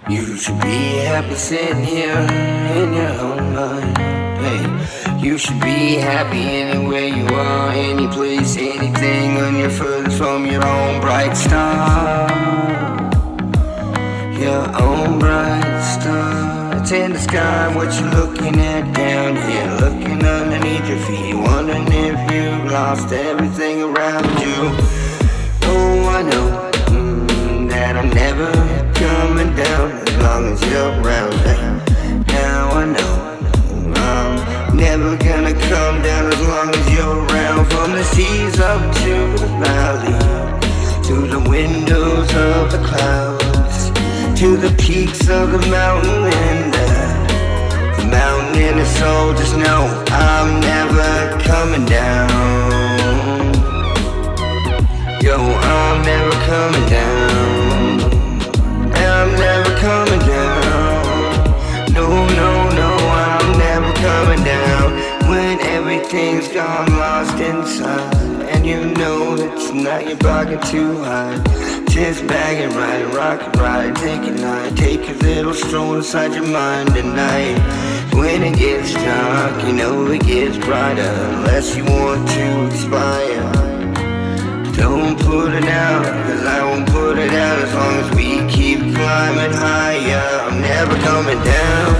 You should be happy sitting here in your own mind. Hey, you should be happy anywhere you are, any place, anything on your furthest from your own bright star. Your own bright star. It's in the sky, what you looking at down here, looking underneath your feet, wondering if you've lost everything around you. Oh, I know that I'm never coming down as long as you're around. Now I know I'm never gonna come down as long as you're around. From the seas up to the valley, to the windows of the clouds, to the peaks of the mountain and the mountain in the soul. Just know I'm never coming down. Yo, I'm never coming down. I'm never coming down. No, no, no, I'm never coming down. When everything's gone lost inside, and you know it's not your pocket too high, just bag it right, rock it right, take it night, take a little stroll inside your mind at night. When it gets dark, you know it gets brighter, unless you want to expire. Don't put it out, cause I won't put it out as long as we keep climbing higher. I'm never coming down.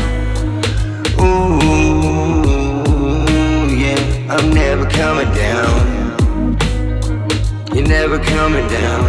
Ooh, yeah, I'm never coming down. You're never coming down.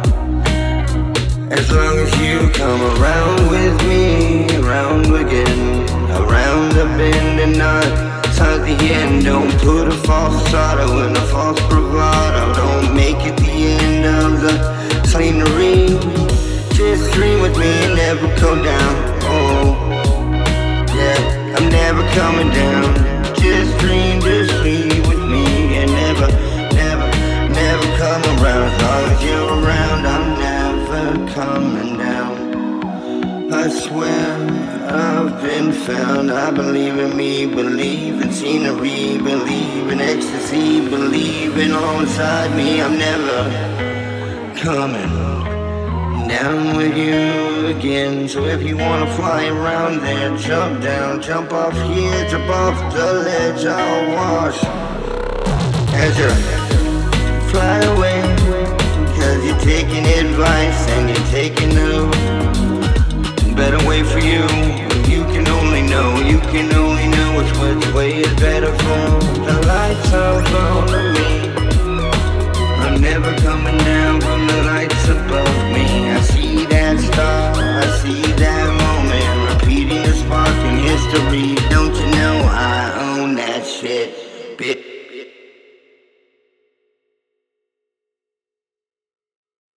As long as you come around with me, around again, around the bend and not at the end. Don't put a false auto in a false bravado. Don't make it the end of the scenery. Just dream with me and never come down. Oh, yeah, I'm never coming down. Just dream with me and never, never, never come around. As long as you're around, I'm never coming down. I swear I've been found. I believe in me, believe in scenery, believe in ecstasy, believe in all inside me. I'm never coming down with you again. So if you wanna fly around there, jump down, jump off here, jump off the ledge. I'll watch as you fly away, cause you're taking advice and you're taking the better way for you. You can only know, you can only know which way is better for. The lights are on.